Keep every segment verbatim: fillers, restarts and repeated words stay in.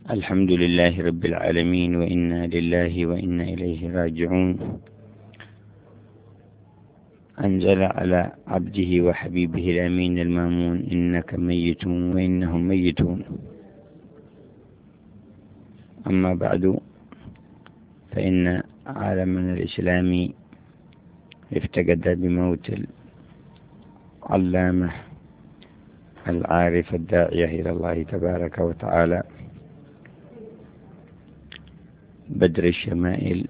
الحمد لله رب العالمين، وإنا لله وإنا إليه راجعون. أنزل على عبده وحبيبه الأمين المامون: إنك ميت وإنهم ميتون. أما بعد، فإن عالمنا الإسلامي افتقد بموت العلامة العارف الداعية إلى الله تبارك وتعالى، بدر الشمائل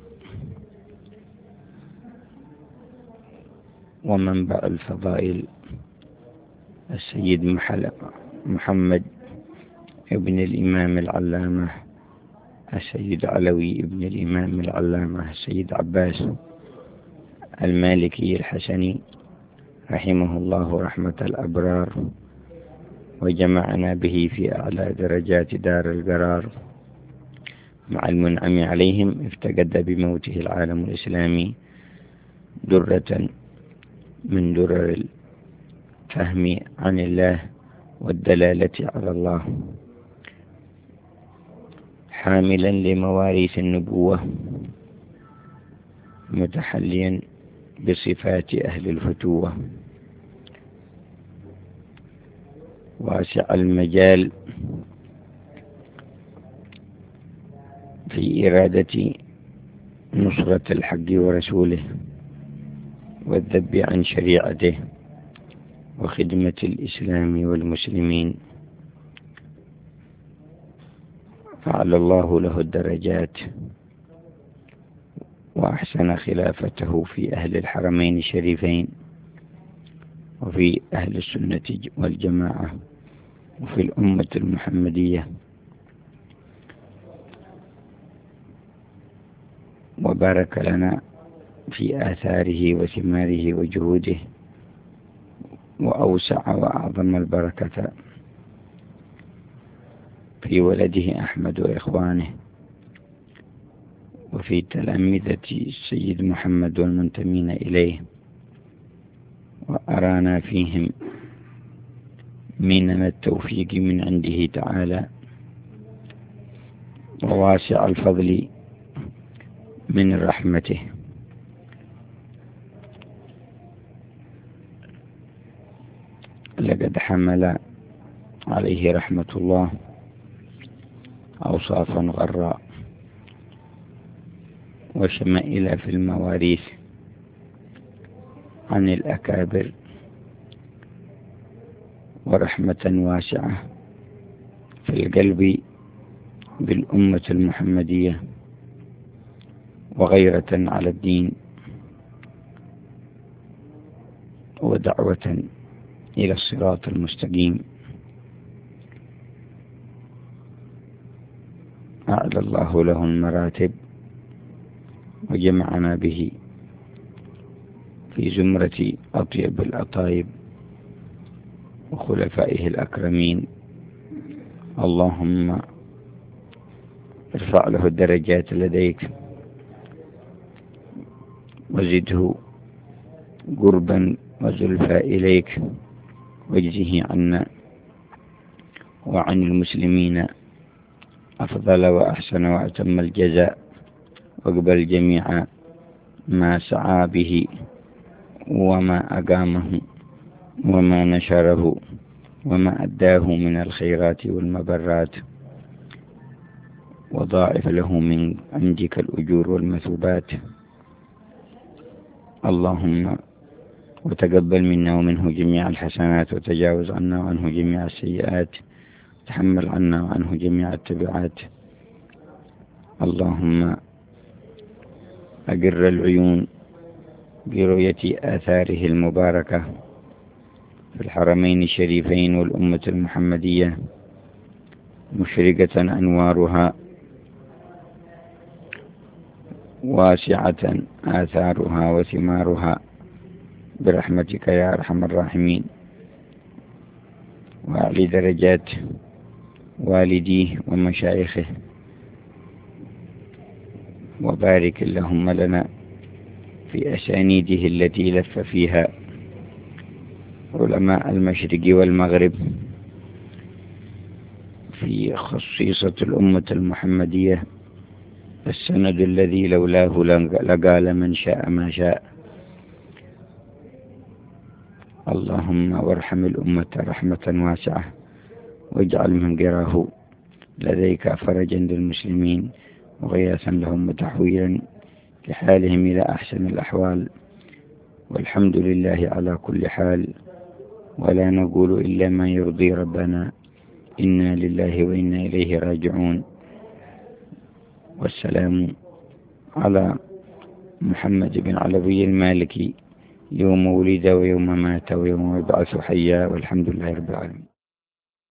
ومنبع الفضائل، السيد محمد ابن الإمام العلامة السيد علوي ابن الإمام العلامة السيد عباس المالكي الحسني، رحمه الله رحمة الأبرار، وجمعنا به في أعلى درجات دار القرار مع المنعم عليهم. افتقد بموته العالم الإسلامي درة من درر الفهم عن الله والدلالة على الله، حاملا لمواريث النبوة، متحليا بصفات أهل الفتوة، واسع المجال في إرادة نصرة الحق ورسوله والذب عن شريعته وخدمة الإسلام والمسلمين، فعلى الله له الدرجات، وأحسن خلافته في أهل الحرمين الشريفين، وفي أهل السنة والجماعة، وفي الأمة المحمدية، وبارك لنا في آثاره وثماره وجهوده، وأوسع وأعظم البركة في ولده أحمد وإخوانه، وفي تلامذة السيد محمد والمنتمين إليه، وأرانا فيهم من التوفيق من عنده تعالى، وواسع الفضل من رحمته. لقد حمل عليه رحمة الله أوصافا غراء وشمائل في المواريث عن الأكابر، ورحمة واسعة في القلب بالأمة المحمدية، وغيرة على الدين، ودعوة إلى الصراط المستقيم. أعلى الله له المراتب، وجمعنا به في زمرة أطيب الأطايب وخلفائه الأكرمين. اللهم ارفع له الدرجات لديك، وزده قربا وزلفى إليك، واجزه عنا وعن المسلمين أفضل وأحسن وأتم الجزاء، واقبل جميع ما سعى به وما أقامه وما نشره وما أداه من الخيرات والمبرات، وضاعف له من عندك الأجور والمثوبات. اللهم وتقبل منا ومنه جميع الحسنات، وتجاوز عنا وعنه جميع السيئات، تحمل عنا وعنه جميع التبعات. اللهم أقر العيون برؤية آثاره المباركة في الحرمين الشريفين والأمة المحمدية، مشرقة أنوارها، واسعة آثارها وثمارها، برحمتك يا أرحم الراحمين. وأعلي درجات والديه ومشايخه، وبارك اللهم لنا في أسانيده التي لف فيها علماء المشرق والمغرب في خصيصة الأمة المحمدية، السند الذي لولاه لقال من شاء ما شاء. اللهم وارحم الأمة رحمة واسعة، واجعل من قراه لديك فرجا للمسلمين وغياثا لهم وتحويلا لحالهم إلى أحسن الأحوال. والحمد لله على كل حال، ولا نقول إلا ما يرضي ربنا. إنا لله وإنا إليه راجعون. والسلام على محمد بن علوي المالكي يوم ولد ويوم مات ويوم يبعث حيا، والحمد لله رب العالمين.